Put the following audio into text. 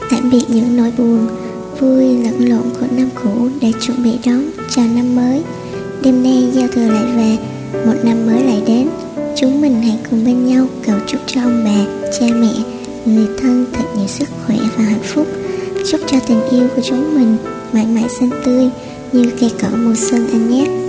Tạm biệt những nỗi buồn, vui lẫn lộn của năm cũ để chuẩn bị đón chào năm mới. Đêm nay giao thừa lại về, một năm mới lại đến. Chúng mình hãy cùng bên nhau cầu chúc cho ông bà, cha mẹ, người thân thật nhiều sức khỏe và hạnh phúc. Chúc cho tình yêu của chúng mình mãi mãi xanh tươi như cây cỏ mùa xuân anh nhé.